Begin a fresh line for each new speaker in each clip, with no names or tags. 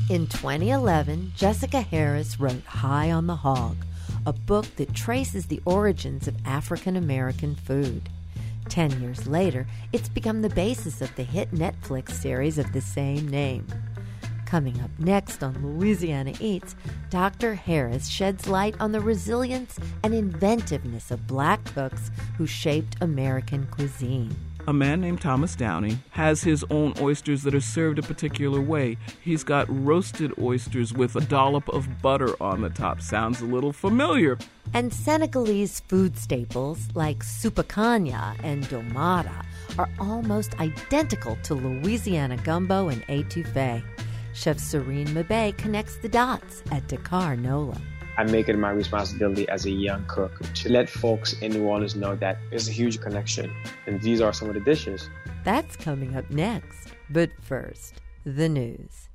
In 2011, Jessica Harris wrote High on the Hog, a book that traces the origins of African American food. 10 years later, it's become the basis of the hit Netflix series of the same name. Coming up next on Louisiana Eats, Dr. Harris sheds light on the resilience and inventiveness of black cooks who shaped American cuisine.
A man named Thomas Downey has his own oysters that are served a particular way. He's got roasted oysters with a dollop of butter on the top. Sounds a little familiar.
And Senegalese food staples like supakanya and domada are almost identical to Louisiana gumbo and etouffee. Chef Serene Mabe connects the dots at Dakar Nola.
I make it my responsibility as a young cook to let folks in New Orleans know that there's a huge connection, and these are some of the dishes.
That's coming up next. But first, the news.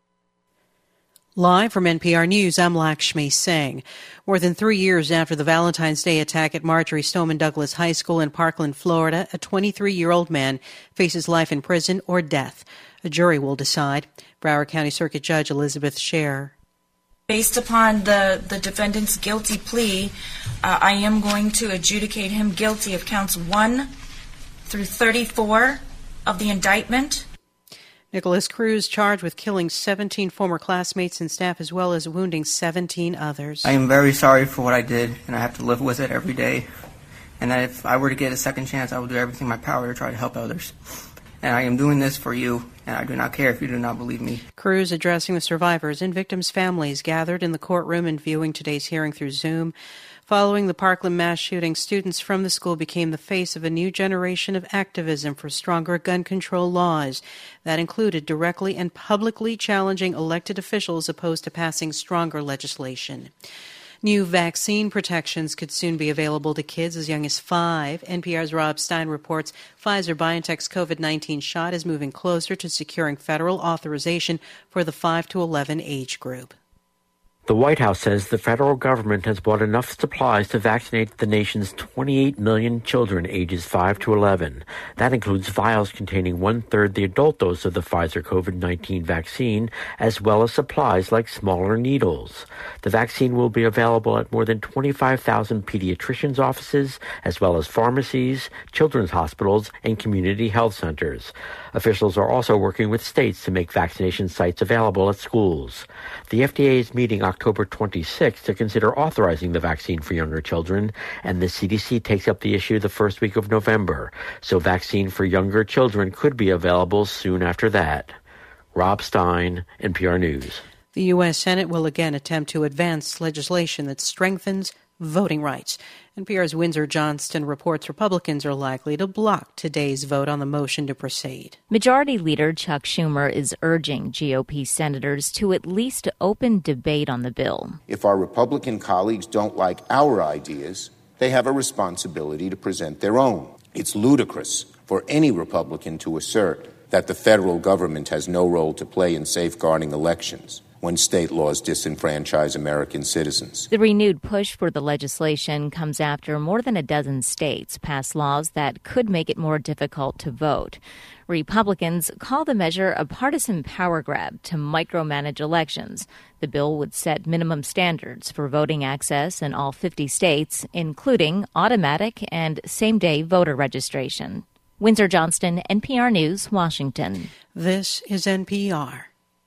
Live from NPR News, I'm Lakshmi Singh. More than 3 years after the Valentine's Day attack at Marjory Stoneman Douglas High School in Parkland, Florida, a 23-year-old man faces life in prison or death. A jury will decide. Broward County Circuit Judge Elizabeth Scher.
Based upon the defendant's guilty plea, I am going to adjudicate him guilty of counts 1 through 34 of the indictment.
Nicholas Cruz charged with killing 17 former classmates and staff as well as wounding 17 others.
I am very sorry for what I did, and I have to live with it every day. And that if I were to get a second chance, I will do everything in my power to try to help others. And I am doing this for you, and I do not care if you do not believe me.
Cruz addressing the survivors and victims' families gathered in the courtroom and viewing today's hearing through Zoom. Following the Parkland mass shooting, students from the school became the face of a new generation of activism for stronger gun control laws. That included directly and publicly challenging elected officials opposed to passing stronger legislation. New vaccine protections could soon be available to kids as young as 5. NPR's Rob Stein reports Pfizer-BioNTech's COVID-19 shot is moving closer to securing federal authorization for the 5 to 11 age group.
The White House says the federal government has bought enough supplies to vaccinate the nation's 28 million children ages 5 to 11. That includes vials containing 1/3 the adult dose of the Pfizer COVID-19 vaccine, as well as supplies like smaller needles. The vaccine will be available at more than 25,000 pediatricians' offices, as well as pharmacies, children's hospitals, and community health centers. Officials are also working with states to make vaccination sites available at schools. The FDA is meeting October 26th to consider authorizing the vaccine for younger children, and the CDC takes up the issue the first week of November, so vaccine for younger children could be available soon after that. Rob Stein, NPR News.
The U.S. Senate will again attempt to advance legislation that strengthens voting rights. NPR's Windsor Johnston reports Republicans are likely to block today's vote on the motion to proceed.
Majority Leader Chuck Schumer is urging GOP senators to at least open debate on the bill.
If our Republican colleagues don't like our ideas, they have a responsibility to present their own. It's ludicrous for any Republican to assert that the federal government has no role to play in safeguarding elections when state laws disenfranchise American citizens.
The renewed push for the legislation comes after more than a dozen states pass laws that could make it more difficult to vote. Republicans call the measure a partisan power grab to micromanage elections. The bill would set minimum standards for voting access in all 50 states, including automatic and same-day voter registration. Windsor Johnston, NPR News, Washington.
This is NPR.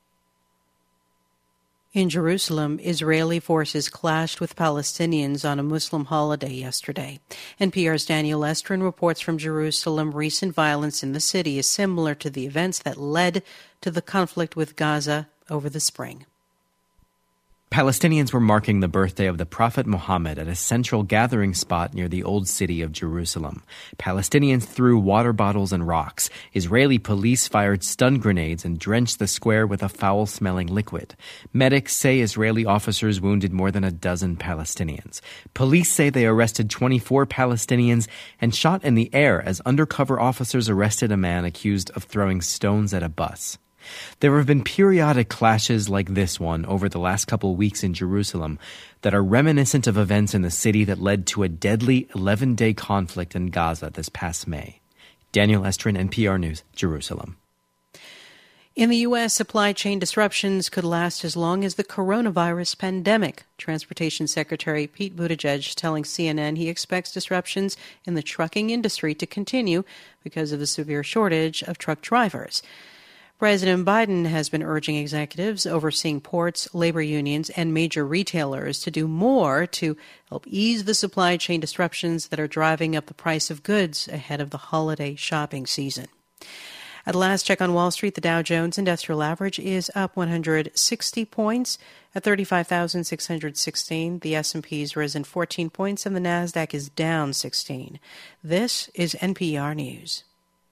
In Jerusalem, Israeli forces clashed with Palestinians on a Muslim holiday yesterday. NPR's Daniel Estrin reports from Jerusalem recent violence in the city is similar to the events that led to the conflict with Gaza over the spring.
Palestinians were marking the birthday of the Prophet Muhammad at a central gathering spot near the Old City of Jerusalem. Palestinians threw water bottles and rocks. Israeli police fired stun grenades and drenched the square with a foul-smelling liquid. Medics say Israeli officers wounded more than a dozen Palestinians. Police say they arrested 24 Palestinians and shot in the air as undercover officers arrested a man accused of throwing stones at a bus. There have been periodic clashes like this one over the last couple weeks in Jerusalem that are reminiscent of events in the city that led to a deadly 11-day conflict in Gaza this past May. Daniel Estrin, NPR News, Jerusalem.
In the U.S., supply chain disruptions could last as long as the coronavirus pandemic. Transportation Secretary Pete Buttigieg telling CNN he expects disruptions in the trucking industry to continue because of the severe shortage of truck drivers. President Biden has been urging executives overseeing ports, labor unions, and major retailers to do more to help ease the supply chain disruptions that are driving up the price of goods ahead of the holiday shopping season. At last check on Wall Street, the Dow Jones Industrial Average is up 160 points at 35,616. The S&P's risen 14 points and the Nasdaq is down 16. This is NPR News.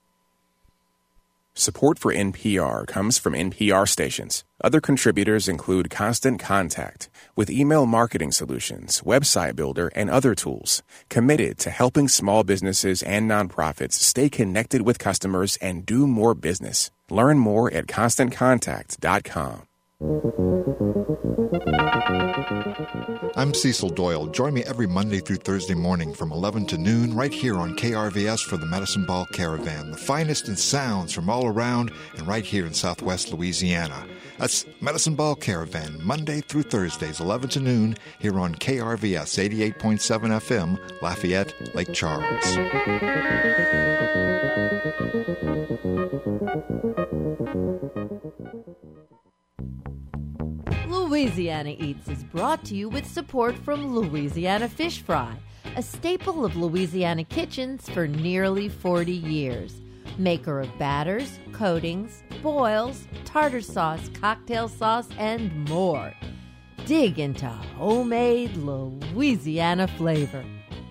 Support for NPR comes from NPR stations. Other contributors include Constant Contact, with email marketing solutions, website builder, and other tools, committed to helping small businesses and nonprofits stay connected with customers and do more business. Learn more at ConstantContact.com.
I'm Cecil Doyle. Join me every Monday through Thursday morning from 11 to noon right here on KRVS for the Medicine Ball Caravan, the finest in sounds from all around and right here in Southwest Louisiana. That's Medicine Ball Caravan, Monday through Thursdays, 11 to noon, here on KRVS 88.7 FM, Lafayette, Lake Charles.
Louisiana Eats is brought to you with support from Louisiana Fish Fry, a staple of Louisiana kitchens for nearly 40 years. Maker of batters, coatings, boils, tartar sauce, cocktail sauce, and more. Dig into homemade Louisiana flavor.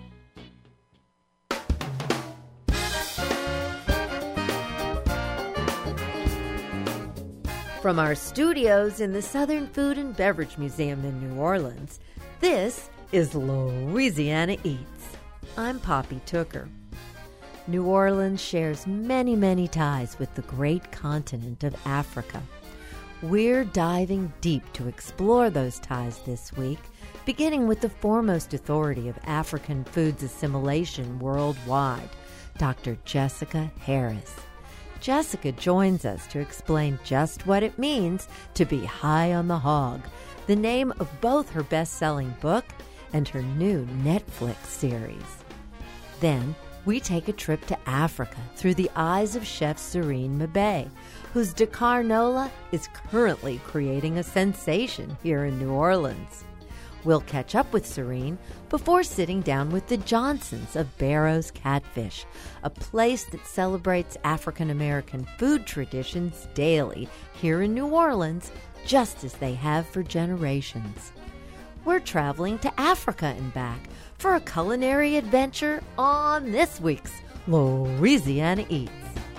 From our studios in the Southern Food and Beverage Museum in New Orleans, this is Louisiana Eats. I'm Poppy Tooker. New Orleans shares many, many ties with the great continent of Africa. We're diving deep to explore those ties this week, beginning with the foremost authority of African foods assimilation worldwide, Dr. Jessica Harris. Jessica joins us to explain just what it means to be high on the hog, the name of both her best-selling book and her new Netflix series. Then, we take a trip to Africa through the eyes of chef Serene Mbe, whose Dakar Nola is currently creating a sensation here in New Orleans. We'll catch up with Serene before sitting down with the Johnsons of Barrow's Catfish, a place that celebrates African-American food traditions daily here in New Orleans, just as they have for generations. We're traveling to Africa and back for a culinary adventure on this week's Louisiana Eats.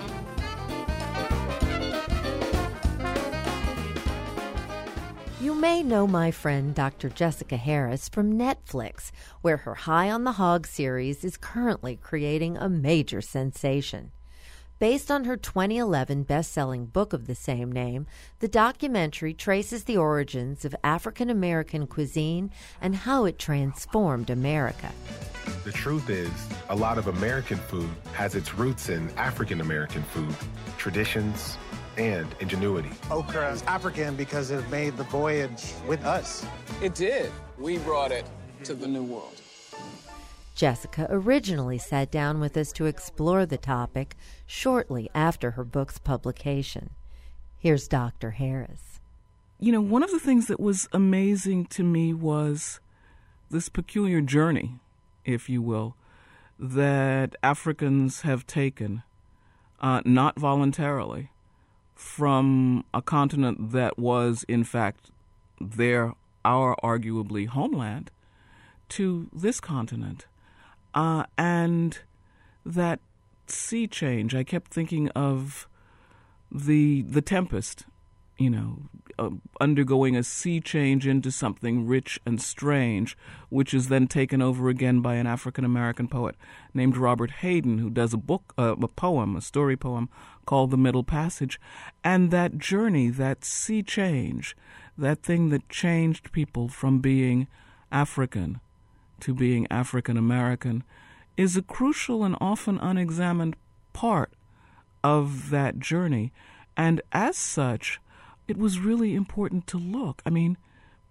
You may know my friend Dr. Jessica Harris from Netflix, where her High on the Hog series is currently creating a major sensation. Based on her 2011 best-selling book of the same name, the documentary traces the origins of African-American cuisine and how it transformed America.
The truth is, a lot of American food has its roots in African-American food, traditions, and ingenuity.
Okra is African because it made the voyage with us.
It did. We brought it to the New World.
Jessica originally sat down with us to explore the topic shortly after her book's publication. Here's Dr. Harris.
You know, one of the things that was amazing to me was this peculiar journey, if you will, that Africans have taken, not voluntarily, from a continent that was, in fact, our arguably homeland, to this continent. And that sea change, I kept thinking of the Tempest, undergoing a sea change into something rich and strange, which is then taken over again by an African-American poet named Robert Hayden, who does a story poem called The Middle Passage. And that journey, that sea change, that thing that changed people from being African to being African-American, is a crucial and often unexamined part of that journey. And as such, it was really important to look. I mean,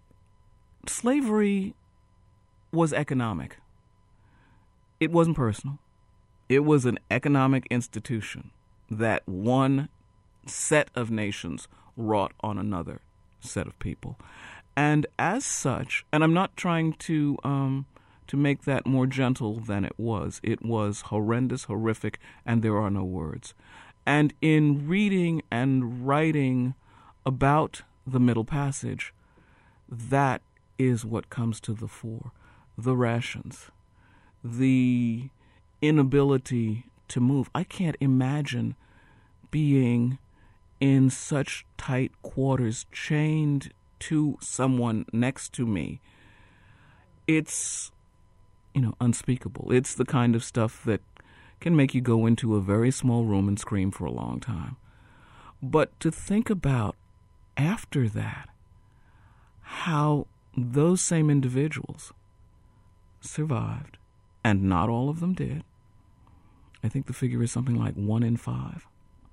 slavery was economic. It wasn't personal. It was an economic institution that one set of nations wrought on another set of people. And as such, and I'm not trying to make that more gentle than it was horrendous, horrific, and there are no words. And in reading and writing about the Middle Passage, that is what comes to the fore. The rations, the inability to move. I can't imagine being in such tight quarters, chained to someone next to me. It's, unspeakable. It's the kind of stuff that can make you go into a very small room and scream for a long time. But to think about after that, how those same individuals survived, and not all of them did. I think the figure is something like 1 in 5.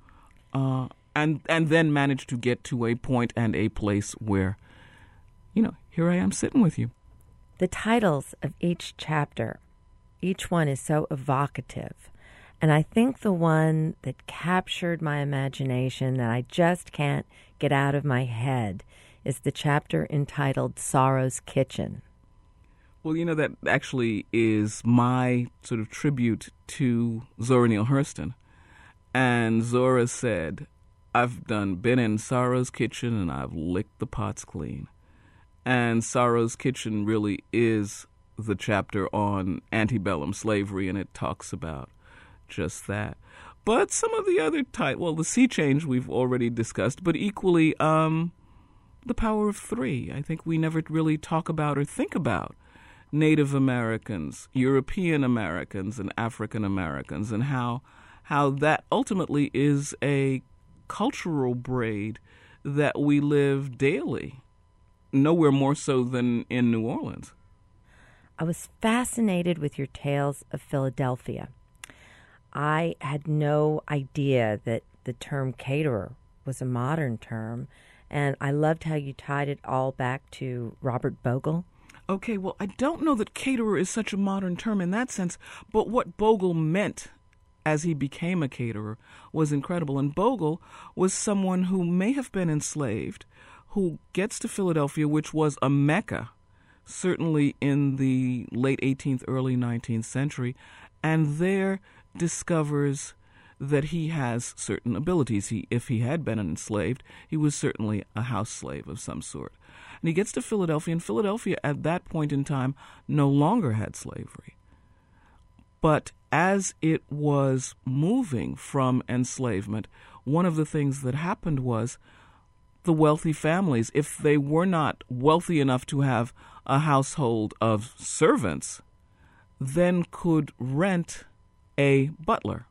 And then managed to get to a point and a place where, here I am sitting with you.
The titles of each chapter, each one is so evocative. And I think the one that captured my imagination that I just can't get out of my head is the chapter entitled Sorrow's Kitchen.
Well, that actually is my sort of tribute to Zora Neale Hurston. And Zora said, I've been in Sorrow's Kitchen and I've licked the pots clean. And Sorrow's Kitchen really is the chapter on antebellum slavery, and it talks about just that. But some of the other the Sea Change we've already discussed, but equally The Power of Three. I think we never really talk about or think about Native Americans, European Americans, and African Americans, and how that ultimately is a cultural braid that we live daily, nowhere more so than in New Orleans.
I was fascinated with your tales of Philadelphia. I had no idea that the term caterer was a modern term, and I loved how you tied it all back to Robert Bogle.
Okay, well, I don't know that caterer is such a modern term in that sense, but what Bogle meant as he became a caterer was incredible. And Bogle was someone who may have been enslaved, who gets to Philadelphia, which was a Mecca, certainly in the late 18th, early 19th century, and there discovers that he has certain abilities. If he had been enslaved, he was certainly a house slave of some sort. And he gets to Philadelphia, and Philadelphia at that point in time no longer had slavery. But as it was moving from enslavement, one of the things that happened was the wealthy families, if they were not wealthy enough to have a household of servants, then could rent a butler.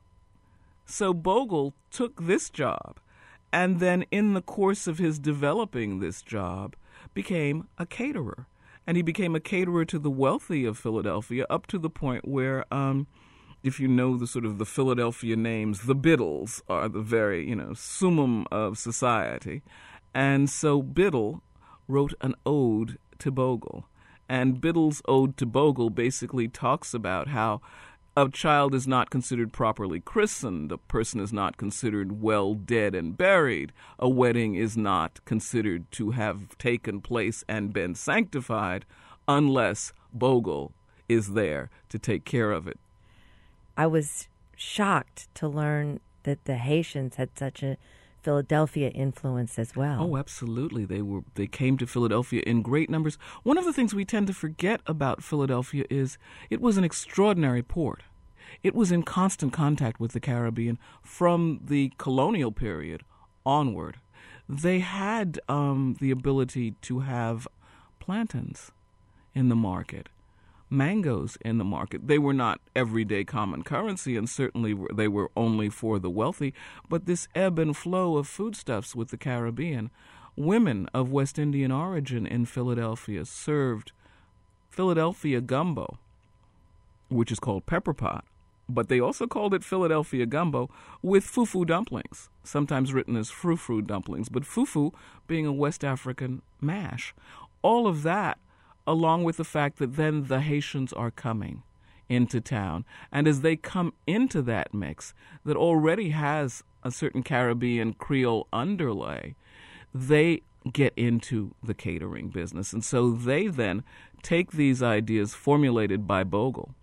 So Bogle took this job, and then in the course of his developing this job, became a caterer. And he became a caterer to the wealthy of Philadelphia, up to the point where, if you know the sort of the Philadelphia names, the Biddles are the very, summum of society. And so Biddle wrote an ode to Bogle. And Biddle's ode to Bogle basically talks about how a child is not considered properly christened, a person is not considered well dead and buried, a wedding is not considered to have taken place and been sanctified unless Bogle is there to take care of it.
I was shocked to learn that the Haitians had such a Philadelphia influence as well.
Oh, absolutely. They came to Philadelphia in great numbers. One of the things we tend to forget about Philadelphia is it was an extraordinary port. It was in constant contact with the Caribbean from the colonial period onward. They had the ability to have plantains in the market, mangoes in the market. They were not everyday common currency, and certainly they were only for the wealthy, but this ebb and flow of foodstuffs with the Caribbean. Women of West Indian origin in Philadelphia served Philadelphia gumbo, which is called pepper pot, but they also called it Philadelphia gumbo with fufu dumplings, sometimes written as frou-frou dumplings, but fufu being a West African mash. All of that, along with the fact that then the Haitians are coming into town. And as they come into that mix that already has a certain Caribbean Creole underlay, they get into the catering business. And so they then take these ideas formulated by Bogle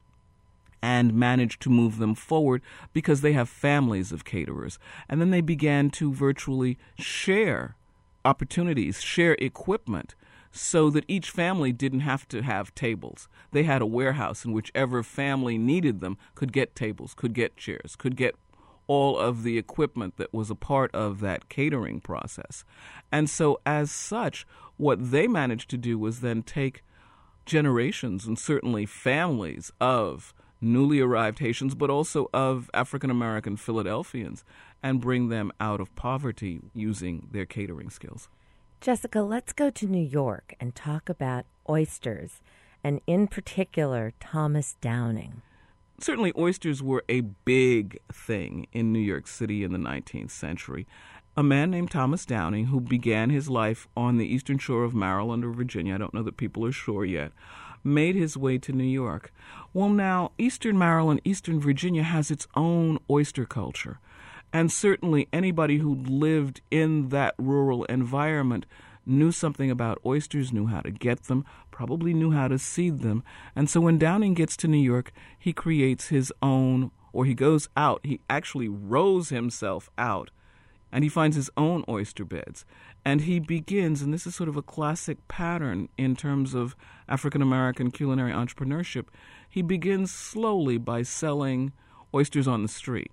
and manage to move them forward because they have families of caterers. And then they began to virtually share opportunities, share equipment, so that each family didn't have to have tables. They had a warehouse in whichever family needed them could get tables, could get chairs, could get all of the equipment that was a part of that catering process. And so as such, what they managed to do was then take generations and certainly families of newly arrived Haitians, but also of African-American Philadelphians, and bring them out of poverty using their catering skills.
Jessica, let's go to New York and talk about oysters, and in particular, Thomas Downing.
Certainly, oysters were a big thing in New York City in the 19th century. A man named Thomas Downing, who began his life on the eastern shore of Maryland or Virginia, I don't know that people are sure yet, made his way to New York. Well, now, eastern Maryland, eastern Virginia has its own oyster culture. And certainly anybody who lived in that rural environment knew something about oysters, knew how to get them, probably knew how to seed them. And so when Downing gets to New York, he creates his own, or he goes out, he actually rows himself out, and he finds his own oyster beds. And he begins, and this is sort of a classic pattern in terms of African-American culinary entrepreneurship, he begins slowly by selling oysters on the street.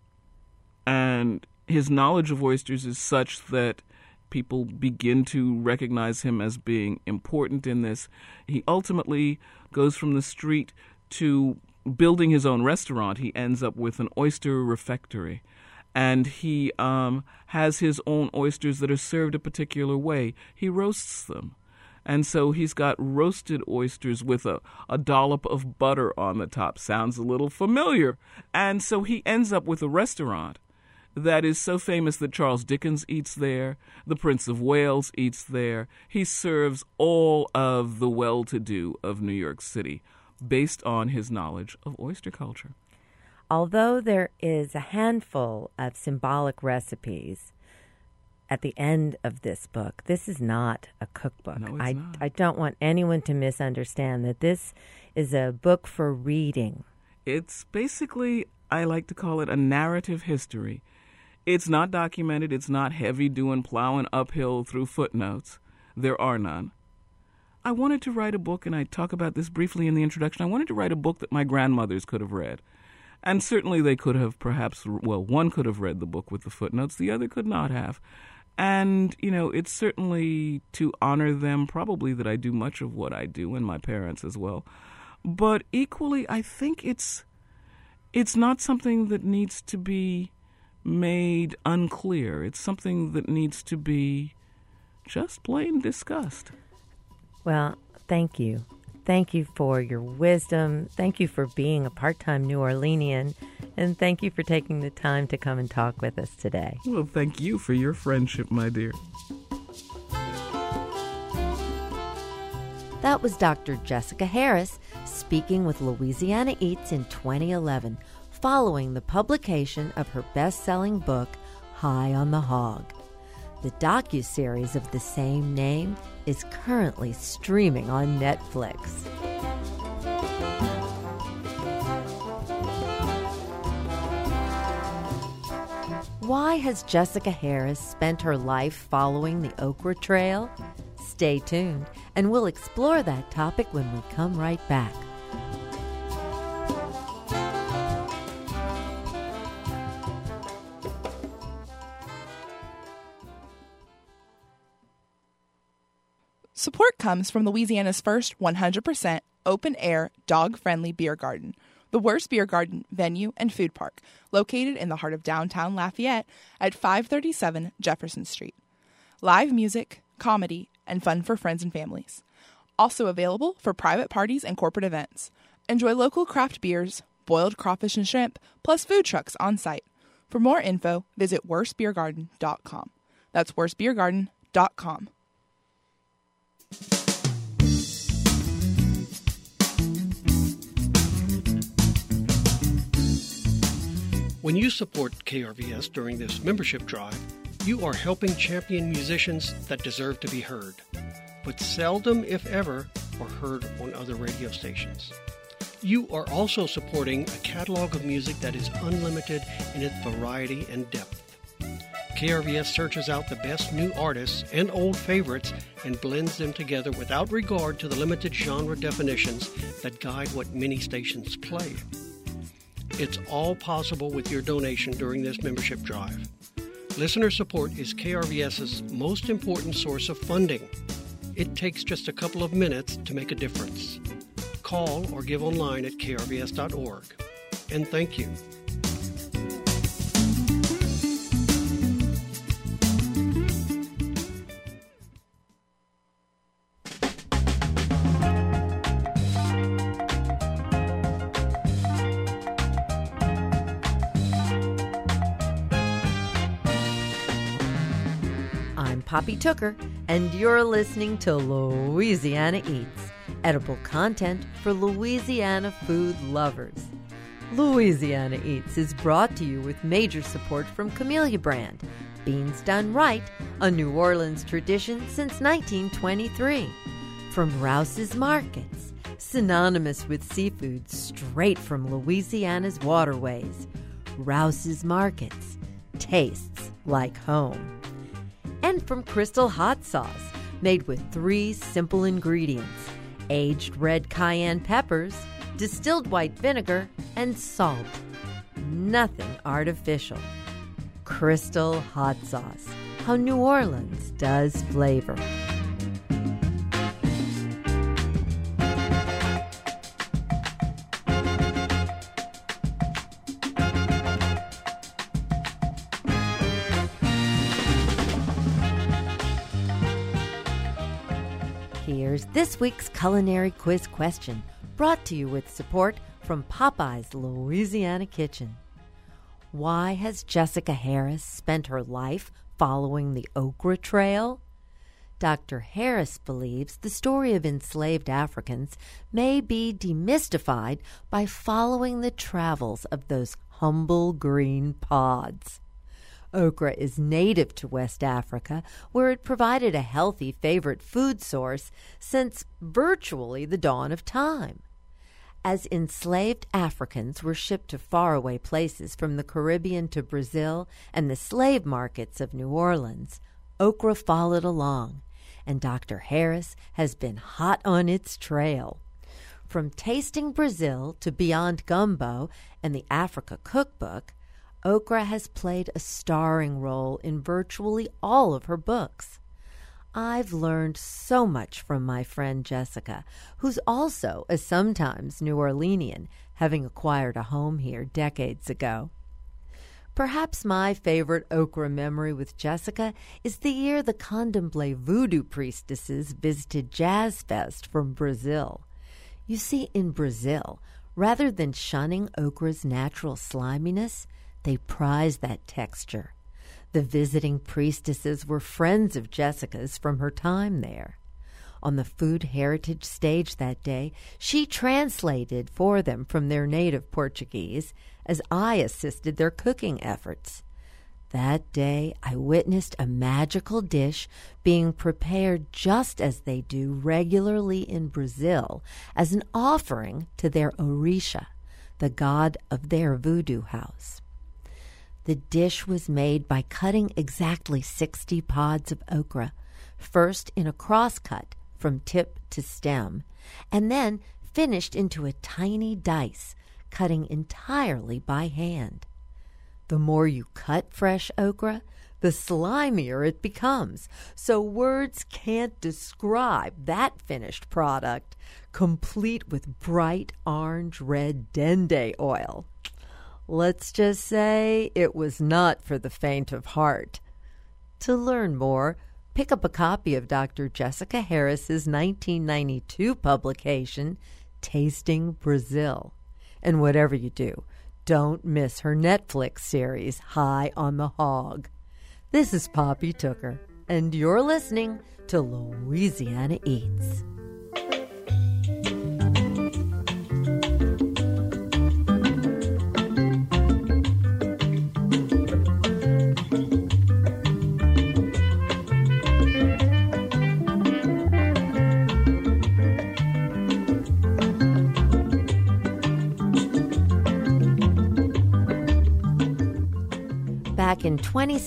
And his knowledge of oysters is such that people begin to recognize him as being important in this. He ultimately goes from the street to building his own restaurant. He ends up with an oyster refectory. And he has his own oysters that are served a particular way. He roasts them. And so he's got roasted oysters with a dollop of butter on the top. Sounds a little familiar. And so he ends up with a restaurant that is so famous that Charles Dickens eats there, the Prince of Wales eats there. He serves all of the well-to-do of New York City based on his knowledge of oyster culture.
Although there is a handful of symbolic recipes at the end of this book, this is not a cookbook.
No, it's not.
I don't want anyone to misunderstand that this is a book for reading.
It's basically, I like to call it a narrative history. It's not documented. It's not heavy doing plowing uphill through footnotes. There are none. I wanted to write a book, and I talk about this briefly in the introduction. I wanted to write a book that my grandmothers could have read. And certainly they could have perhaps, well, one could have read the book with the footnotes. The other could not have. And, you know, it's certainly to honor them probably that I do much of what I do, and my parents as well. But equally, I think it's not something that needs to be made unclear. It's something that needs to be just plain discussed.
Well, thank you. Thank you for your wisdom. Thank you for being a part-time New Orleanian. And thank you for taking the time to come and talk with us today.
Well, thank you for your friendship, my dear.
That was Dr. Jessica Harris speaking with Louisiana Eats in 2011, following the publication of her best-selling book, High on the Hog. The docuseries of the same name is currently streaming on Netflix. Why has Jessica Harris spent her life following the Okra Trail? Stay tuned, and we'll explore that topic when we come right back.
Support comes from Louisiana's first 100% open-air, dog-friendly beer garden, the Worst Beer Garden venue and food park, located in the heart of downtown Lafayette at 537 Jefferson Street. Live music, comedy, and fun for friends and families. Also available for private parties and corporate events. Enjoy local craft beers, boiled crawfish and shrimp, plus food trucks on site. For more info, visit worstbeergarden.com. That's worstbeergarden.com.
When you support KRVS during this membership drive, you are helping champion musicians that deserve to be heard, but seldom, if ever, are heard on other radio stations. You are also supporting a catalog of music that is unlimited in its variety and depth. KRVS searches out the best new artists and old favorites and blends them together without regard to the limited genre definitions that guide what many stations play. It's all possible with your donation during this membership drive. Listener support is KRVS's most important source of funding. It takes just a couple of minutes to make a difference. Call or give online at krvs.org. And thank you.
Poppy Tooker, and you're listening to Louisiana Eats, edible content for Louisiana food lovers. Louisiana Eats is brought to you with major support from Camellia Brand, beans done right, a New Orleans tradition since 1923. From Rouse's Markets, synonymous with seafood straight from Louisiana's waterways. Rouse's Markets, tastes like home. And from Crystal Hot Sauce, made with 3 simple ingredients: aged red cayenne peppers, distilled white vinegar, and salt. Nothing artificial. Crystal Hot Sauce, how New Orleans does flavor. Here's this week's culinary quiz question, brought to you with support from Popeye's Louisiana Kitchen. Why has Jessica Harris spent her life following the Okra Trail? Dr. Harris believes the story of enslaved Africans may be demystified by following the travels of those humble green pods. Okra is native to West Africa, where it provided a healthy favorite food source since virtually the dawn of time. As enslaved Africans were shipped to faraway places from the Caribbean to Brazil and the slave markets of New Orleans, okra followed along, and Dr. Harris has been hot on its trail. From Tasting Brazil to Beyond Gumbo and the Africa Cookbook, okra has played a starring role in virtually all of her books. I've learned so much from my friend Jessica, who's also a sometimes New Orleanian, having acquired a home here decades ago. Perhaps my favorite okra memory with Jessica is the year the Candomblé voodoo priestesses visited Jazz Fest from Brazil. You see, in Brazil, rather than shunning okra's natural sliminess, they prized that texture. The visiting priestesses were friends of Jessica's from her time there. On the Food Heritage stage that day, she translated for them from their native Portuguese as I assisted their cooking efforts. That day, I witnessed a magical dish being prepared just as they do regularly in Brazil as an offering to their Orisha, the god of their voodoo house. The dish was made by cutting exactly 60 pods of okra, first in a cross-cut from tip to stem, and then finished into a tiny dice, cutting entirely by hand. The more you cut fresh okra, the slimier it becomes, so words can't describe that finished product, complete with bright orange-red dende oil. Let's just say it was not for the faint of heart. To learn more, pick up a copy of Dr. Jessica Harris's 1992 publication, Tasting Brazil, And whatever you do, don't miss her Netflix series, High on the Hog. This is Poppy Tooker, and you're listening to Louisiana Eats. Back in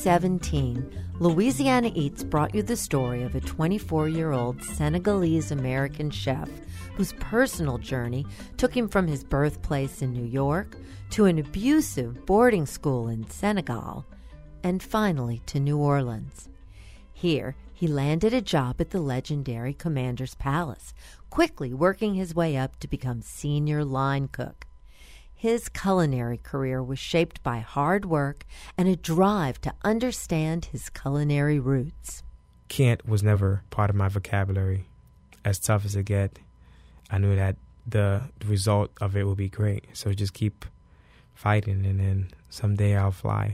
2017, Louisiana Eats brought you the story of a 24-year-old Senegalese-American chef whose personal journey took him from his birthplace in New York to an abusive boarding school in Senegal, and finally to New Orleans. Here, he landed a job at the legendary Commander's Palace, quickly working his way up to become senior line cook. His culinary career was shaped by hard work and a drive to understand his culinary roots.
Can't was never part of my vocabulary. As tough as it get, I knew that the result of it would be great. So just keep fighting, and then someday I'll fly.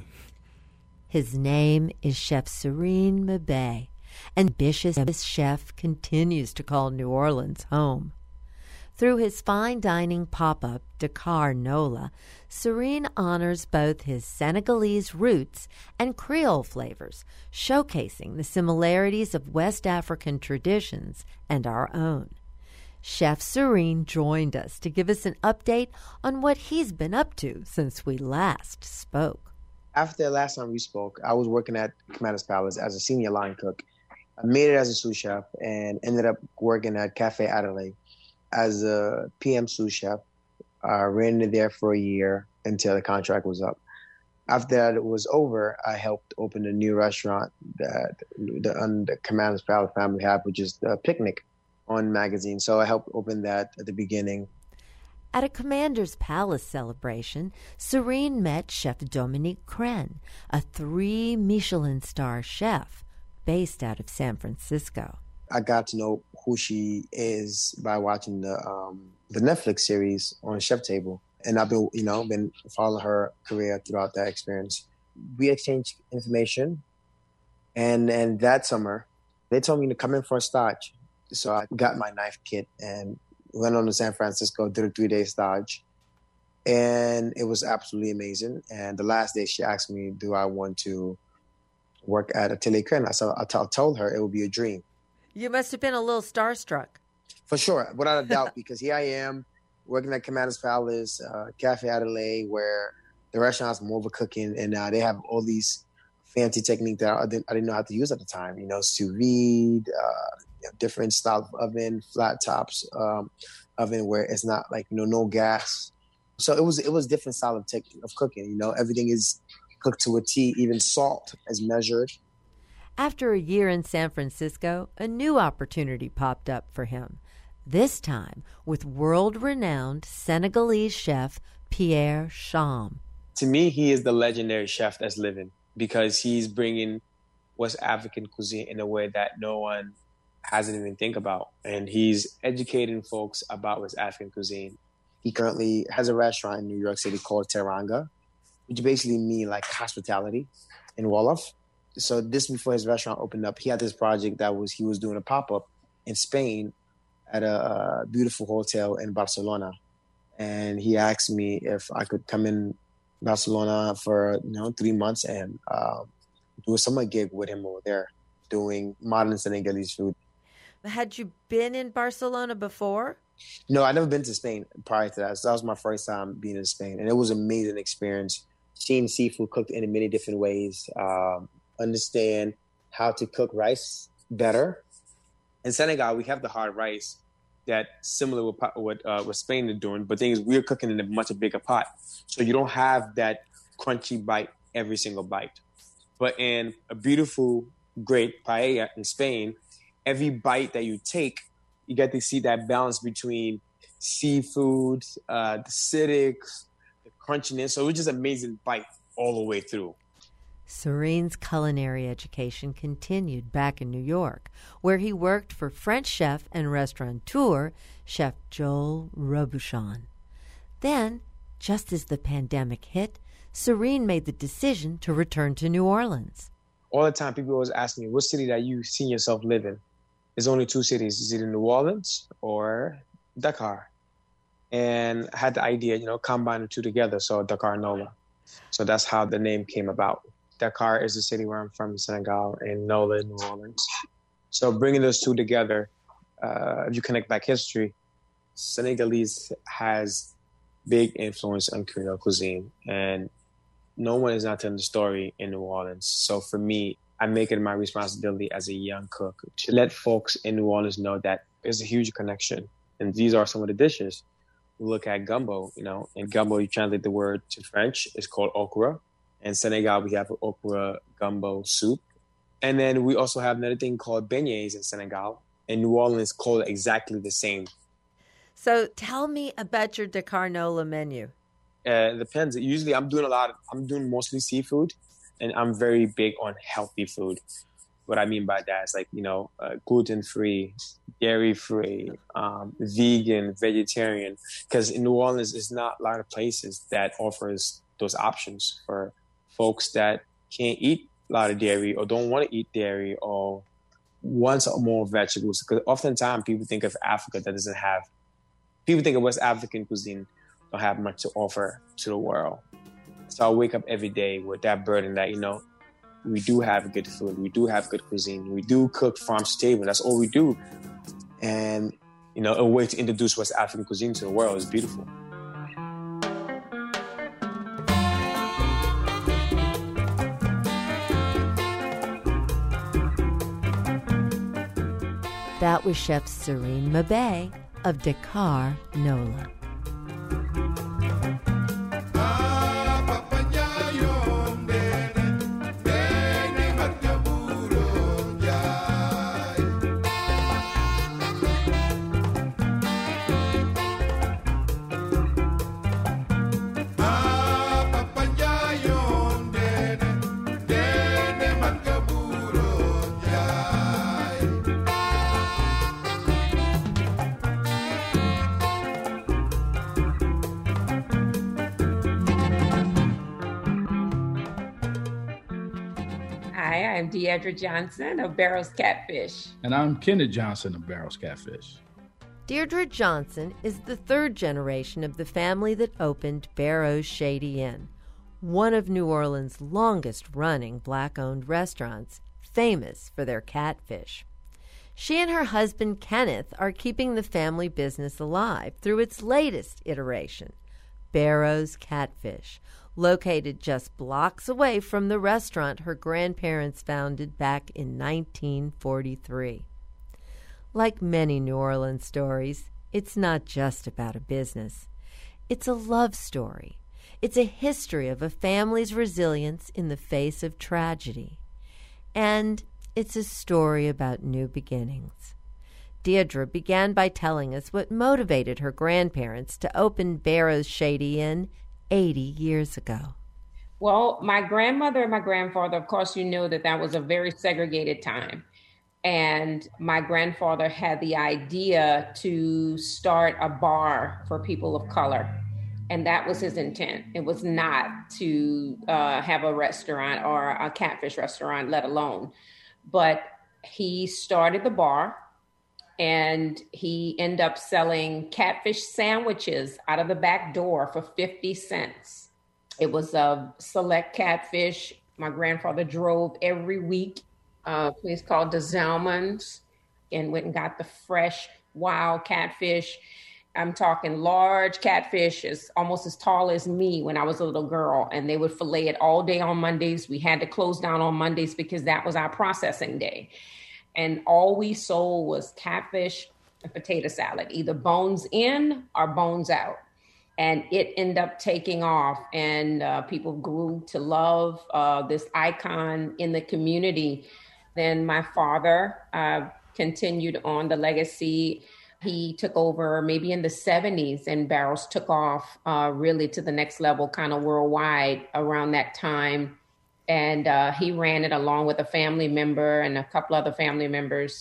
His name is Chef Serene Mebe, and ambitious chef continues to call New Orleans home. Through his fine dining pop-up, Dakar Nola, Serene honors both his Senegalese roots and Creole flavors, showcasing the similarities of West African traditions and our own. Chef Serene joined us to give us an update on what he's been up to since we last spoke.
After the last time we spoke, I was working at Commander's Palace as a senior line cook. I made it as a sous chef and ended up working at Cafe Adelaide as a PM sous chef. I ran it there for a year until the contract was up. After that it was over, I helped open a new restaurant that the Commander's Palace family had, which is the Picnic on magazine. So I helped open that at the beginning.
At a Commander's Palace celebration, Serene met Chef Dominique Crenn, a 3 Michelin star chef based out of San Francisco.
I got to know who she is by watching the Netflix series on Chef Table, and I've been following her career throughout that experience. We exchanged information, and that summer they told me to come in for a stage. So I got my knife kit and went on to San Francisco, did a 3-day stage, and it was absolutely amazing. And the last day she asked me, do I want to work at Atelier Crenn? I told her it would be a dream.
You must have been a little starstruck.
For sure, without a doubt, because here I am working at Commander's Palace, Cafe Adelaide, where the restaurant's more of a cooking, and they have all these fancy techniques that I didn't know how to use at the time. Sous vide, different style of oven, flat tops oven where it's not like no gas. So it was different style of cooking. Everything is cooked to a T, even salt is measured.
After a year in San Francisco, a new opportunity popped up for him, this time with world-renowned Senegalese chef Pierre Cham.
To me, he is the legendary chef that's living because he's bringing West African cuisine in a way that no one hasn't even think about. And he's educating folks about West African cuisine. He currently has a restaurant in New York City called Teranga, which basically means like hospitality in Wolof. So this before his restaurant opened up, he had this project he was doing a pop-up in Spain at a beautiful hotel in Barcelona. And he asked me if I could come in Barcelona for 3 months and do a summer gig with him over there doing modern Senegalese food.
Had you been in Barcelona before?
No, I'd never been to Spain prior to that. So that was my first time being in Spain. And it was an amazing experience, seeing seafood cooked in many different ways, understand how to cook rice better. In Senegal, we have the hard rice that's similar with what Spain is doing, but the thing is we're cooking in a much bigger pot. So you don't have that crunchy bite every single bite. But in a beautiful, great paella in Spain, every bite that you take, you get to see that balance between seafood, the acidic, the crunchiness. So it was just an amazing bite all the way through.
Serene's culinary education continued back in New York, where he worked for French chef and restaurateur, Chef Joel Robuchon. Then Just as the pandemic hit, Serene made the decision to return to New Orleans.
All the time, people always ask me, what city that you see yourself live in? There's only two cities. It's either New Orleans or Dakar. And I had the idea, combine the two together, so Dakar Nola. So that's how the name came about. Dakar is the city where I'm from, Senegal, and Nola, New Orleans. So bringing those two together, if you connect back history, Senegalese has big influence on Creole cuisine, and no one is not telling the story in New Orleans. So for me, I make it my responsibility as a young cook to let folks in New Orleans know that there's a huge connection. And these are some of the dishes. We look at gumbo, in gumbo, you translate the word to French, it's called okra. In Senegal, we have an okra gumbo soup. And then we also have another thing called beignets in Senegal. In New Orleans, called exactly the same.
So tell me about your Dakar Nola menu.
It depends. Usually I'm doing mostly seafood, and I'm very big on healthy food. What I mean by that is gluten-free, dairy-free, vegan, vegetarian. Because in New Orleans, there's not a lot of places that offers those options for folks that can't eat a lot of dairy or don't want to eat dairy or want more vegetables. Because oftentimes people think of Africa that doesn't have, people think of West African cuisine don't have much to offer to the world. So I wake up every day with that burden that, we do have good food. We do have good cuisine. We do cook farm to table. That's all we do. And, a way to introduce West African cuisine to the world is beautiful.
That was Chef Serene Mabe of Dakar Nola.
I'm Deidre Johnson of Barrows Catfish.
And I'm Kenneth Johnson of Barrows Catfish.
Deirdre Johnson is the third generation of the family that opened Barrows Shady Inn, one of New Orleans' longest-running Black-owned restaurants, famous for their catfish. She and her husband, Kenneth, are keeping the family business alive through its latest iteration, Barrows Catfish, located just blocks away from the restaurant her grandparents founded back in 1943. Like many New Orleans stories, it's not just about a business. It's a love story. It's a history of a family's resilience in the face of tragedy. And it's a story about new beginnings. Deirdre began by telling us what motivated her grandparents to open Barrows Shady Inn 80 years ago.
Well, my grandmother and my grandfather, of course, that was a very segregated time. And my grandfather had the idea to start a bar for people of color. And that was his intent. It was not to have a restaurant or a catfish restaurant, let alone. But he started the bar. And he ended up selling catfish sandwiches out of the back door for 50 cents. It was a select catfish. My grandfather drove every week, a place called the Zalmans, and went and got the fresh, wild catfish. I'm talking large catfish, almost as tall as me when I was a little girl. And they would fillet it all day on Mondays. We had to close down on Mondays because that was our processing day. And all we sold was catfish and potato salad, either bones in or bones out. And it ended up taking off, and people grew to love this icon in the community. Then my father continued on the legacy. He took over maybe in the 70s, and Barrows took off really to the next level, kind of worldwide around that time. And he ran it along with a family member and a couple other family members.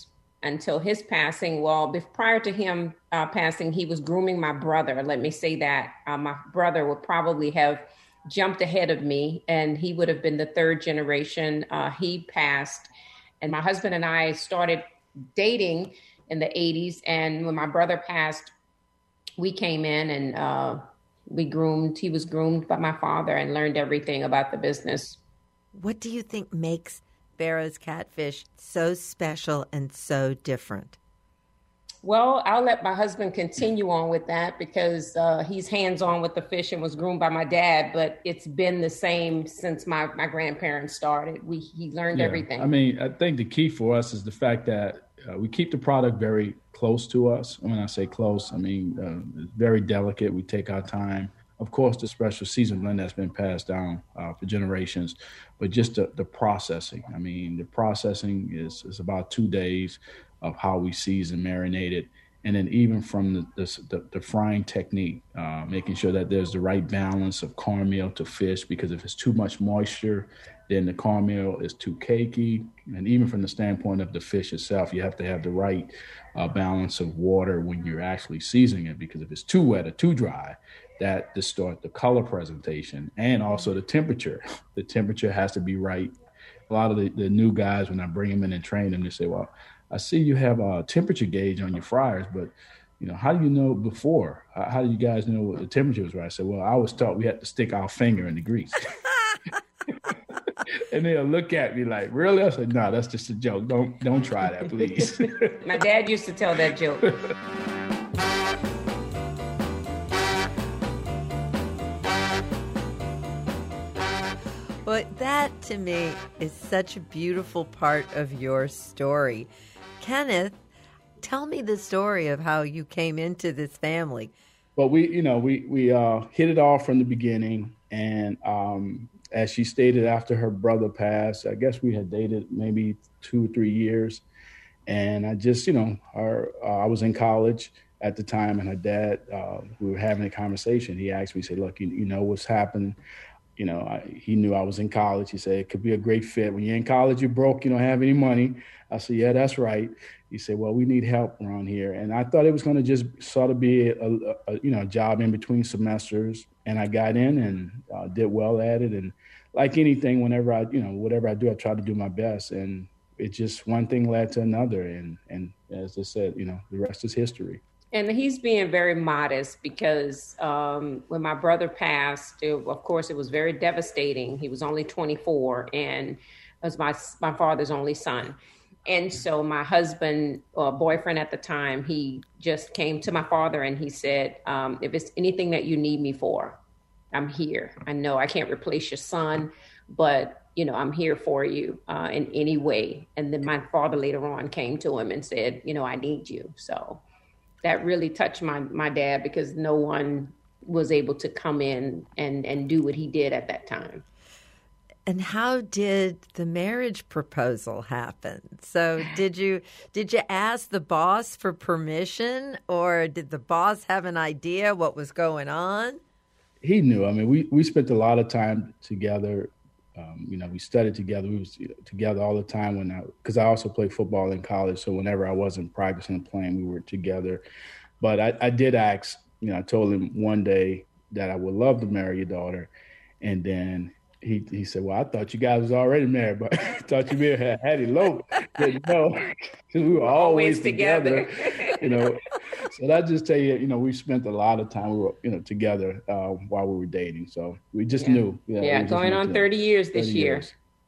until his passing. Well, prior to him passing, he was grooming my brother. Let me say that. My brother would probably have jumped ahead of me, and he would have been the third generation. He passed, and my husband and I started dating in the 80s. And when my brother passed, we came in and he was groomed by my father and learned everything about the business.
What do you think makes Barrow's Catfish so special and so different?
Well, I'll let my husband continue on with that because he's hands-on with the fish and was groomed by my dad, but it's been the same since my grandparents started. He learned everything.
I mean, I think the key for us is the fact that we keep the product very close to us. When I say close, I mean it's very delicate. We take our time. Of course, the special seasoned blend that's been passed down for generations, but just the processing. I mean, the processing is about 2 days of how we season, marinate it, and then even from the frying technique, making sure that there's the right balance of cornmeal to fish, because if it's too much moisture, then the cornmeal is too cakey. And even from the standpoint of the fish itself, you have to have the right balance of water when you're actually seasoning it, because if it's too wet or too dry, that distorts the color presentation and also the temperature. The temperature has to be right. A lot of the new guys, when I bring them in and train them, they say, well, I see you have a temperature gauge on your fryers, but how do you know before? How do you guys know what the temperature was right? I said, well, I was taught we had to stick our finger in the grease. And they'll look at me like, really? I said, no, that's just a joke. Don't try that, please.
My dad used to tell that joke.
But that, to me, is such a beautiful part of your story. Kenneth, tell me the story of how you came into this family.
Well, we hit it off from the beginning. And as she stated, after her brother passed, I guess we had dated maybe 2 or 3 years. And I just, I was in college at the time, and her dad, we were having a conversation. He asked me, he said, look, you know what's happened? He knew I was in college. He said, it could be a great fit. When you're in college, you're broke, you don't have any money. I said, yeah, that's right. He said, well, we need help around here. And I thought it was going to just sort of be a job in between semesters. And I got in and did well at it. And like anything, whenever whatever I do, I try to do my best. And it just, one thing led to another. And as I said, the rest is history.
And he's being very modest because when my brother passed, of course, it was very devastating. He was only 24 and was my father's only son. And so my husband, boyfriend at the time, he just came to my father and he said, if it's anything that you need me for, I'm here. I know I can't replace your son, but, I'm here for you in any way. And then my father later on came to him and said, I need you. So that really touched my dad because no one was able to come in and do what he did at that time.
And how did the marriage proposal happen? So did you ask the boss for permission, or did the boss have an idea what was going on?
He knew. I mean, we spent a lot of time together. We studied together. We was together all the time because I also played football in college. So whenever I wasn't practicing and playing, we were together. But I did ask, I told him one day that I would love to marry your daughter. And then he said, well, I thought you guys was already married, but I thought you may have had eloped. Because we were always together. So that just tell you, we spent a lot of time, we were, together while we were dating. So we just knew.
Yeah, going on 30 years this year.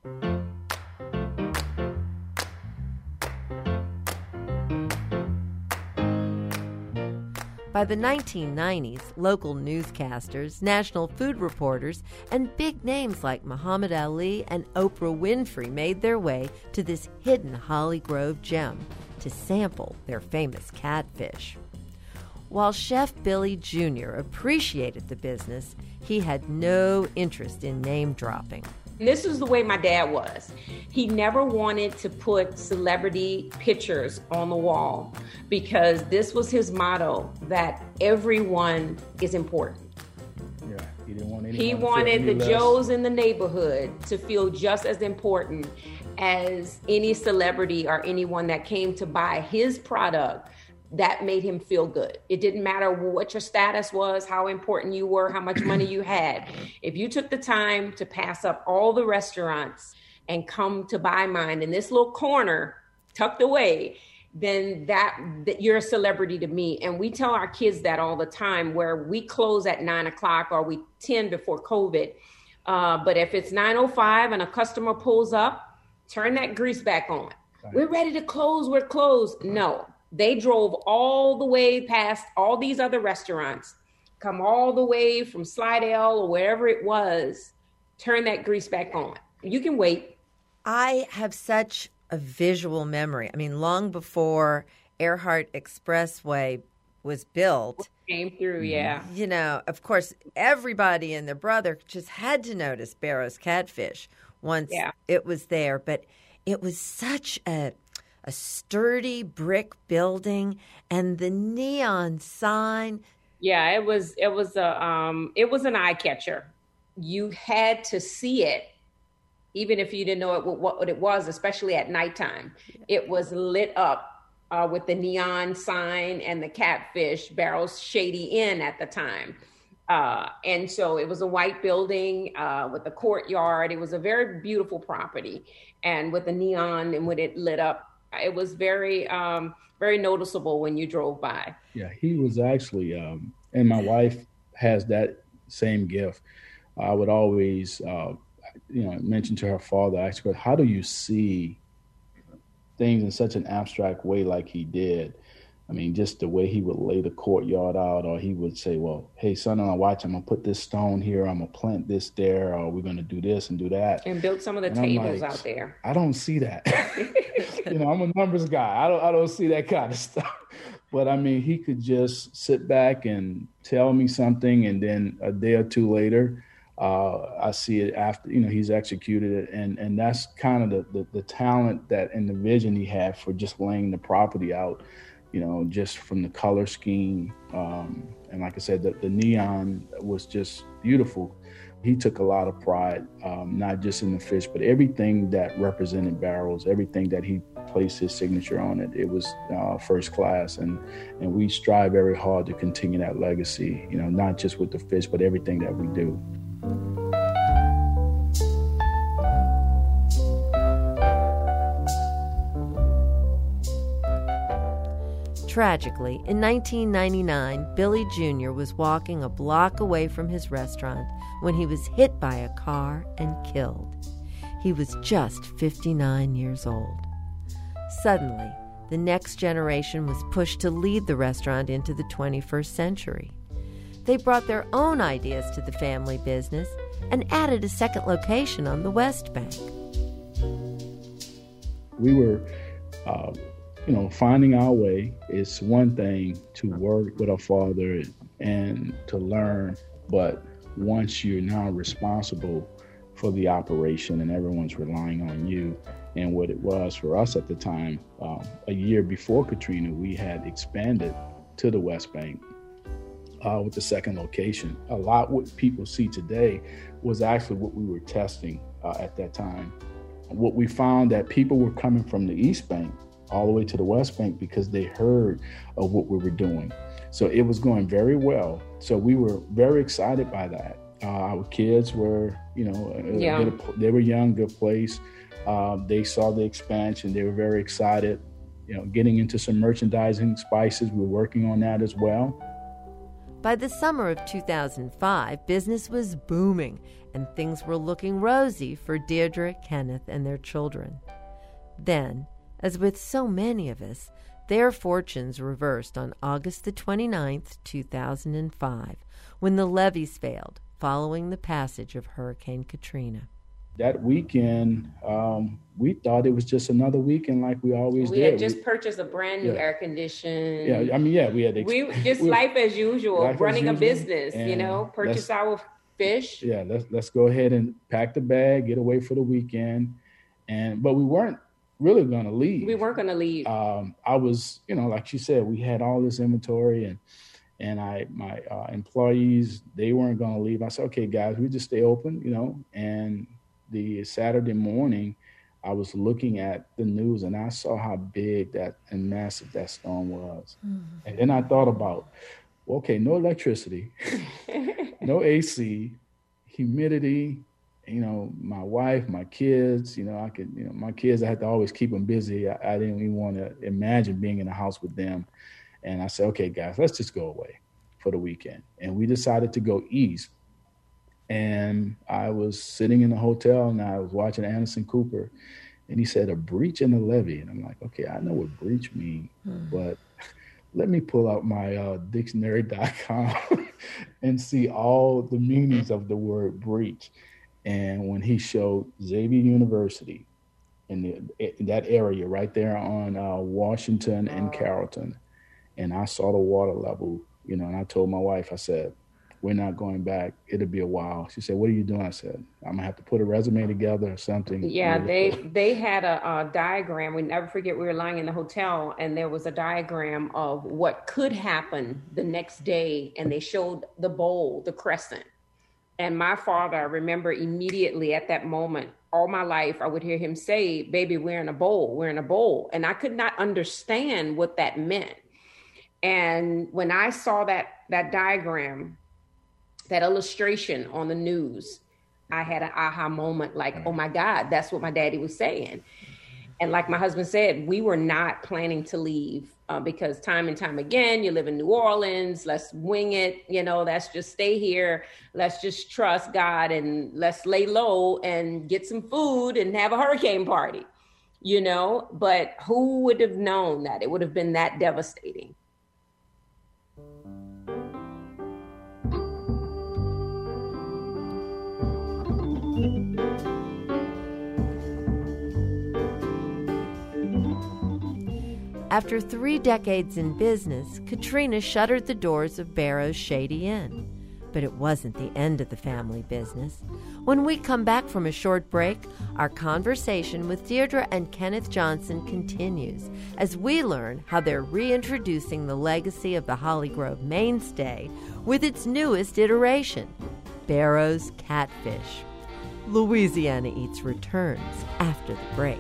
By the 1990s, local newscasters, national food reporters, and big names like Muhammad Ali and Oprah Winfrey made their way to this hidden Holly Grove gem to sample their famous catfish. While Chef Billy Jr. appreciated the business, he had no interest in name dropping.
This is the way my dad was. He never wanted to put celebrity pictures on the wall because this was his motto that everyone is important.
Yeah, he didn't want anyone
He wanted the Joes in the neighborhood to feel just as important as any celebrity or anyone that came to buy his product, that made him feel good. It didn't matter what your status was, how important you were, how much money you had. If you took the time to pass up all the restaurants and come to buy mine in this little corner tucked away, then that you're a celebrity to me. And we tell our kids that all the time, where we close at 9 o'clock or we 10 before COVID. But if it's 9:05 and a customer pulls up, turn that grease back on. Right. We're ready to close, we're closed. No, they drove all the way past all these other restaurants, come all the way from Slidell or wherever it was, turn that grease back on. You can wait.
I have such a visual memory. I mean, long before Earhart Expressway was built.
Came through, yeah.
You know, of course, everybody and their brother just had to notice Barrow's Catfish once it was there. But it was such a sturdy brick building, and the neon sign.
Yeah, it was an eye catcher. You had to see it, even if you didn't know what it was, especially at nighttime. It was lit up with the neon sign and the Catfish, Barrow's Shady Inn at the time. And so it was a white building with a courtyard. It was a very beautiful property. And with the neon and when it lit up, it was very, very noticeable when you drove by.
Yeah, he was actually, and my wife has that same gift. I would always, mention to her father, ask her, how do you see things in such an abstract way like he did? I mean, just the way he would lay the courtyard out, or he would say, well, hey, son-in-law, watch, I'm going to put this stone here, I'm going to plant this there, or we're going to do this and do that.
And build some of the tables out there.
I don't see that. I'm a numbers guy. I don't see that kind of stuff. But, I mean, he could just sit back and tell me something, and then a day or two later, I see it after, he's executed it. And that's kind of the talent that and the vision he had for just laying the property out. Just from the color scheme. And like I said, the neon was just beautiful. He took a lot of pride, not just in the fish, but everything that represented Barrows, everything that he placed his signature on it. It was first class. And we strive very hard to continue that legacy, not just with the fish, but everything that we do.
Tragically, in 1999, Billy Jr. was walking a block away from his restaurant when he was hit by a car and killed. He was just 59 years old. Suddenly, the next generation was pushed to lead the restaurant into the 21st century. They brought their own ideas to the family business and added a second location on the West Bank.
We were finding our way. Is one thing to work with our father and to learn, but once you're now responsible for the operation and everyone's relying on you, and what it was for us at the time, a year before Katrina, we had expanded to the West Bank with the second location. A lot what people see today was actually what we were testing at that time. What we found that people were coming from the East Bank all the way to the West Bank because they heard of what we were doing. So it was going very well. So we were very excited by that. Our kids were, they were young, good place. They saw the expansion. They were very excited, getting into some merchandising, spices. We're working on that as well.
By the summer of 2005, business was booming and things were looking rosy for Deirdre, Kenneth, and their children. Then, as with so many of us, their fortunes reversed on August the 29th, 2005, when the levees failed following the passage of Hurricane Katrina.
That weekend, we thought it was just another weekend like we always did.
We had just purchased a brand new air conditioner.
We had
life as usual, running a business, purchase our fish.
Yeah, let's go ahead and pack the bag, get away for the weekend. But we weren't really going to leave.
We weren't going to leave.
I was, like she said, we had all this inventory and my employees, they weren't going to leave. I said, okay, guys, we just stay open, and the Saturday morning, I was looking at the news and I saw how big that and massive that storm was. And then I thought about, okay, no electricity, no AC, humidity, my wife, my kids, my kids, I had to always keep them busy. I didn't even want to imagine being in the house with them. And I said, okay, guys, let's just go away for the weekend. And we decided to go east. And I was sitting in the hotel and I was watching Anderson Cooper, and he said, a breach in the levee. And I'm like, okay, I know what breach means, but let me pull out my dictionary.com and see all the meanings of the word breach. And when he showed Xavier University in that area right there on Washington and Carrollton, and I saw the water level, and I told my wife, I said, we're not going back. It'll be a while. She said, what are you doing? I said, I'm going to have to put a resume together or something.
Yeah, they had a diagram. We never forget, we were lying in the hotel and there was a diagram of what could happen the next day. And they showed the bowl, the crescent. And my father, I remember immediately at that moment, all my life, I would hear him say, baby, we're in a bowl, we're in a bowl. And I could not understand what that meant. And when I saw that diagram, that illustration on the news, I had an aha moment like, oh my God, that's what my daddy was saying. And like my husband said, we were not planning to leave because time and time again, you live in New Orleans, let's wing it, let's just stay here. Let's just trust God and let's lay low and get some food and have a hurricane party, but who would have known that it would have been that devastating?
After 3 decades in business, Katrina shuttered the doors of Barrow's Shady Inn. But it wasn't the end of the family business. When we come back from a short break, our conversation with Deirdre and Kenneth Johnson continues as we learn how they're reintroducing the legacy of the Holly Grove mainstay with its newest iteration, Barrow's Catfish. Louisiana Eats returns after the break.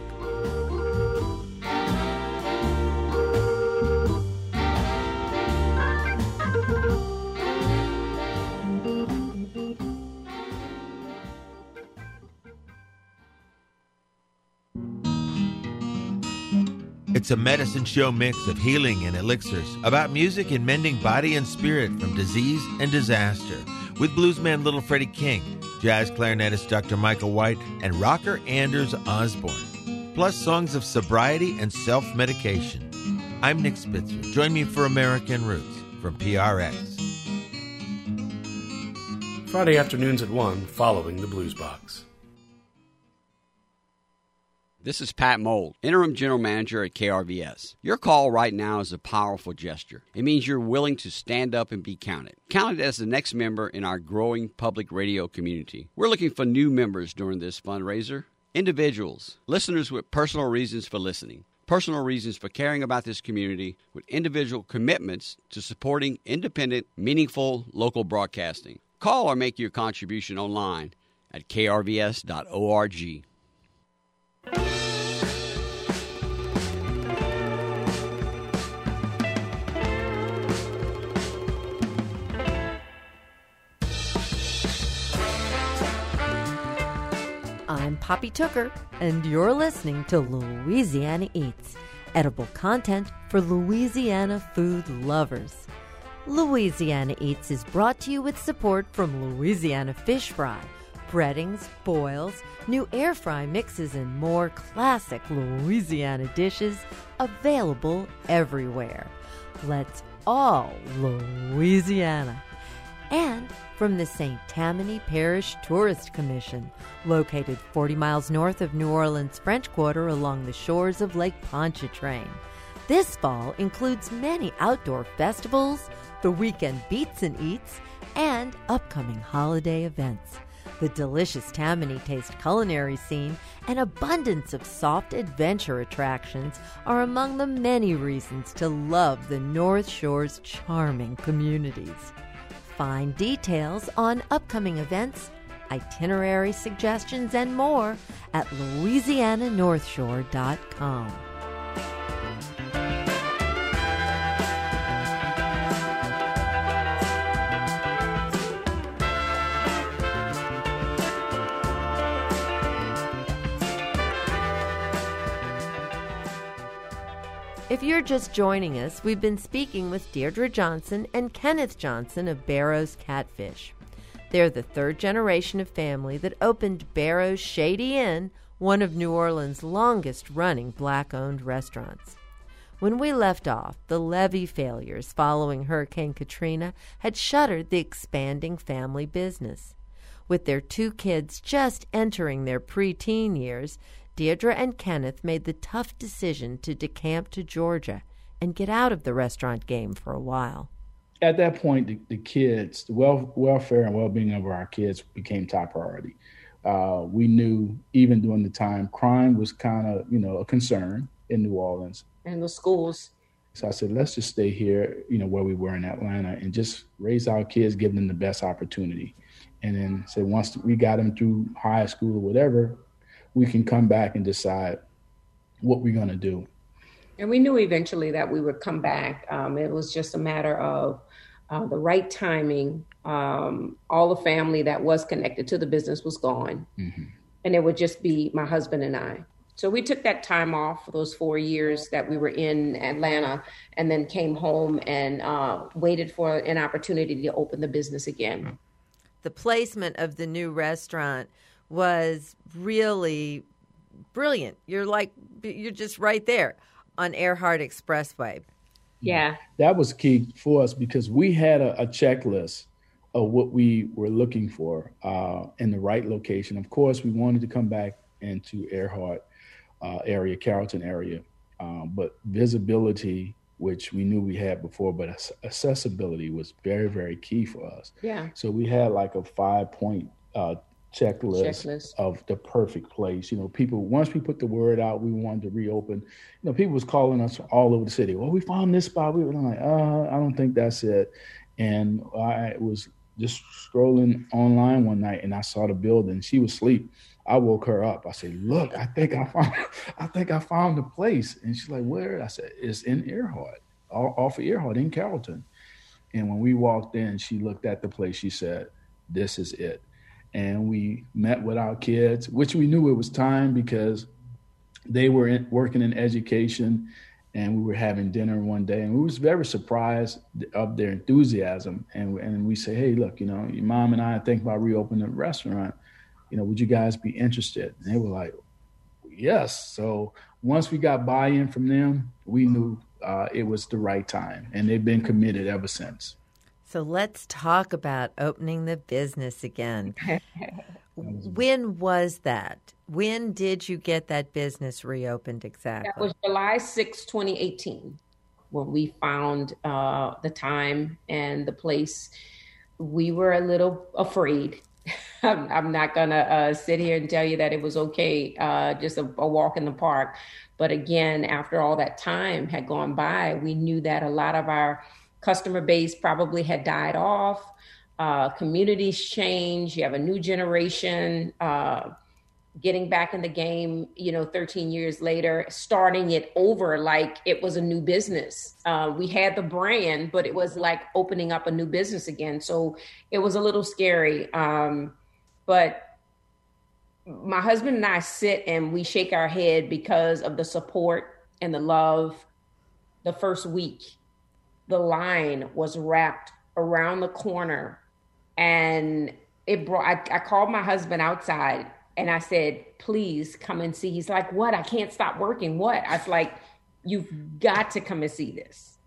It's a medicine show mix of healing and elixirs about music and mending body and spirit from disease and disaster. With bluesman Little Freddie King, jazz clarinetist Dr. Michael White, and rocker Anders Osborne. Plus songs of sobriety and self-medication. I'm Nick Spitzer. Join me for American Roots from PRX.
Friday afternoons at 1 following the Blues Box.
This is Pat Mold, Interim General Manager at KRVS. Your call right now is a powerful gesture. It means you're willing to stand up and be counted. Counted as the next member in our growing public radio community. We're looking for new members during this fundraiser. Individuals, listeners with personal reasons for listening, personal reasons for caring about this community, with individual commitments to supporting independent, meaningful local broadcasting. Call or make your contribution online at krvs.org.
I'm Poppy Tooker, and you're listening to Louisiana Eats, edible content for Louisiana food lovers. Louisiana Eats is brought to you with support from Louisiana Fish Fry, breadings, boils, new air fry mixes, and more classic Louisiana dishes available everywhere. Let's all Louisiana. And from the St. Tammany Parish Tourist Commission, located 40 miles north of New Orleans' French Quarter along the shores of Lake Pontchartrain. This fall includes many outdoor festivals, the weekend beats and eats, and upcoming holiday events. The delicious Tammany Taste culinary scene and abundance of soft adventure attractions are among the many reasons to love the North Shore's charming communities. Find details on upcoming events itinerary suggestions, and more at louisiananorthshore.com. If you're just joining us, we've been speaking with Deirdre Johnson and Kenneth Johnson of Barrow's Catfish. They're the third generation of family that opened Barrow's Shady Inn, one of New Orleans' longest-running Black-owned restaurants. When we left off, the levee failures following Hurricane Katrina had shuttered the expanding family business. With their 2 kids just entering their preteen years, Deirdre and Kenneth made the tough decision to decamp to Georgia and get out of the restaurant game for a while.
At that point, the kids, the welfare and well-being of our kids became top priority. We knew even during the time, crime was kind of, a concern in New Orleans.
And the schools.
So I said, let's just stay here, where we were in Atlanta and just raise our kids, give them the best opportunity. And then say once we got them through high school or whatever, we can come back and decide what we're going to do.
And we knew eventually that we would come back. It was just a matter of the right timing. All the family that was connected to the business was gone. Mm-hmm. And it would just be my husband and I. So we took that time off for those 4 years that we were in Atlanta, and then came home and waited for an opportunity to open the business again.
The placement of the new restaurant was really brilliant. You're just right there on Earhart Expressway.
Yeah.
That was key for us because we had a checklist of what we were looking for in the right location. Of course, we wanted to come back into Earhart area, Carrollton area, but visibility, which we knew we had before, but accessibility was very, very key for us.
Yeah.
So we had like a 5-point checklist of the perfect place. People, once we put the word out, we wanted to reopen. People was calling us all over the city. Well, we found this spot. We were like, I don't think that's it. And I was just scrolling online one night and I saw the building. She was asleep. I woke her up. I said, look, I think I found the place. And she's like, where? I said, it's in Earhart, off of Earhart in Carrollton. And when we walked in, she looked at the place. She said, this is it. And we met with our kids, which we knew it was time because they were working in education, and we were having dinner one day, and we was very surprised of their enthusiasm. And we say, hey, look, your mom and I are thinking about reopening the restaurant. Would you guys be interested? And they were like, yes. So once we got buy-in from them, we knew it was the right time, and they've been committed ever since.
So let's talk about opening the business again. When was that? When did you get that business reopened exactly?
That was July 6, 2018, when we found the time and the place. We were a little afraid. I'm not going to sit here and tell you that it was okay, just a walk in the park. But again, after all that time had gone by, we knew that a lot of our customer base probably had died off. Communities change. You have a new generation getting back in the game, 13 years later, starting it over like it was a new business. We had the brand, but it was like opening up a new business again. So it was a little scary. But my husband and I sit and we shake our head because of the support and the love. The first week, the line was wrapped around the corner, and I called my husband outside and I said, please come and see. He's like, what? I can't stop working. What? I was like, you've got to come and see this.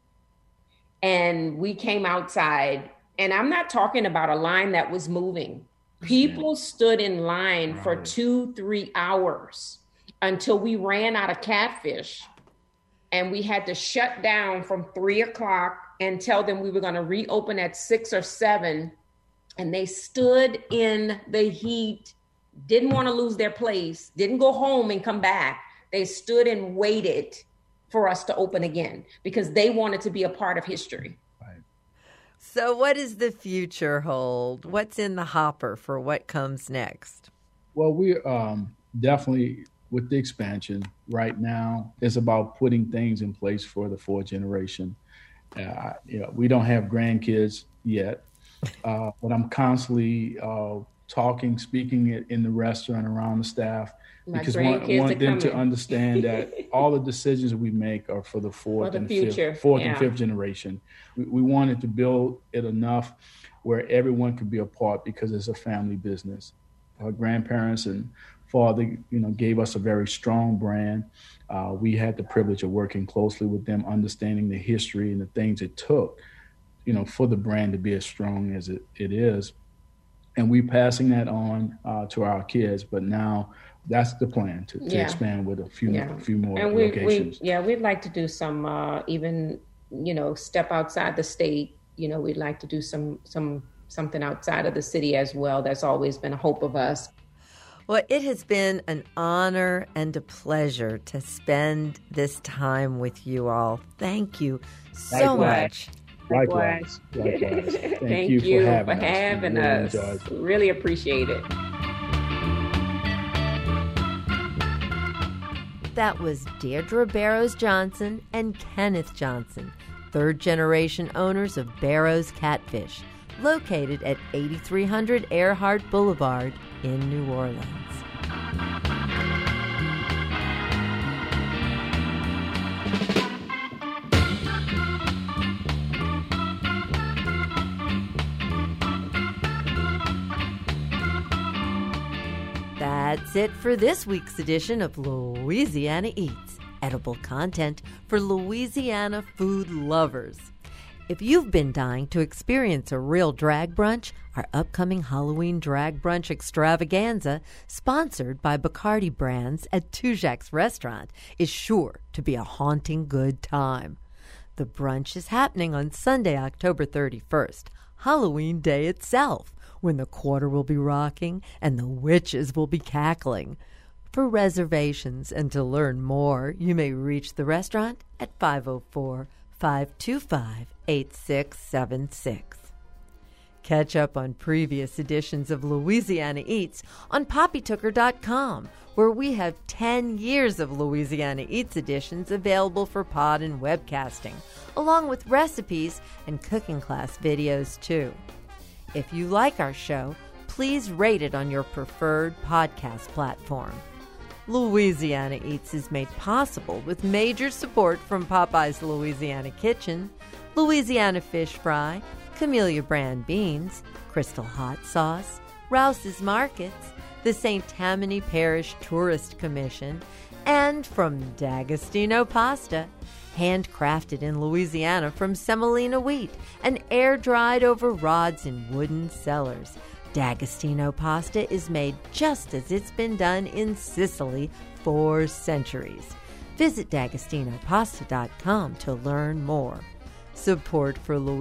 And we came outside, and I'm not talking about a line that was moving. People stood in line for 2-3 hours until we ran out of catfish. And we had to shut down from 3:00 and tell them we were going to reopen at 6 or 7. And they stood in the heat, didn't want to lose their place, didn't go home and come back. They stood and waited for us to open again because they wanted to be a part of history.
So what does the future hold? What's in the hopper for what comes next?
Well, we definitely, with the expansion right now, it's about putting things in place for the fourth generation. We don't have grandkids yet, but I'm constantly speaking in the restaurant around the staff, because I want them to understand that all the decisions we make are for the fourth and fifth generation. We wanted to build it enough where everyone could be a part, because it's a family business. Our grandparents and father, gave us a very strong brand. We had the privilege of working closely with them, understanding the history and the things it took, for the brand to be as strong as it is. And we're passing that on to our kids. But now that's the plan, to expand with a few more locations.
We'd like to do some, even, step outside the state. We'd like to do something outside of the city as well. That's always been a hope of us.
Well, it has been an honor and a pleasure to spend this time with you all. Thank you so much.
Likewise.
Thank you for having us. Really appreciate it.
That was Deirdre Barrows Johnson and Kenneth Johnson, third-generation owners of Barrows Catfish, located at 8300 Earhart Boulevard in New Orleans. That's it for this week's edition of Louisiana Eats, edible content for Louisiana food lovers. If you've been dying to experience a real drag brunch, our upcoming Halloween drag brunch extravaganza, sponsored by Bacardi Brands at Tujague's Restaurant, is sure to be a haunting good time. The brunch is happening on Sunday, October 31st, Halloween Day itself, when the quarter will be rocking and the witches will be cackling. For reservations and to learn more, you may reach the restaurant at 504-525-8676. Catch up on previous editions of Louisiana Eats on poppytooker.com, where we have 10 years of Louisiana Eats editions available for pod and webcasting, along with recipes and cooking class videos, too. If you like our show, please rate it on your preferred podcast platform. Louisiana Eats is made possible with major support from Popeye's Louisiana Kitchen, Louisiana Fish Fry, Camellia Brand Beans, Crystal Hot Sauce, Rouse's Markets, the St. Tammany Parish Tourist Commission, and from D'Agostino Pasta, handcrafted in Louisiana from semolina wheat and air-dried over rods in wooden cellars. D'Agostino pasta is made just as it's been done in Sicily for centuries. Visit D'AgostinoPasta.com to learn more. Support for Louisiana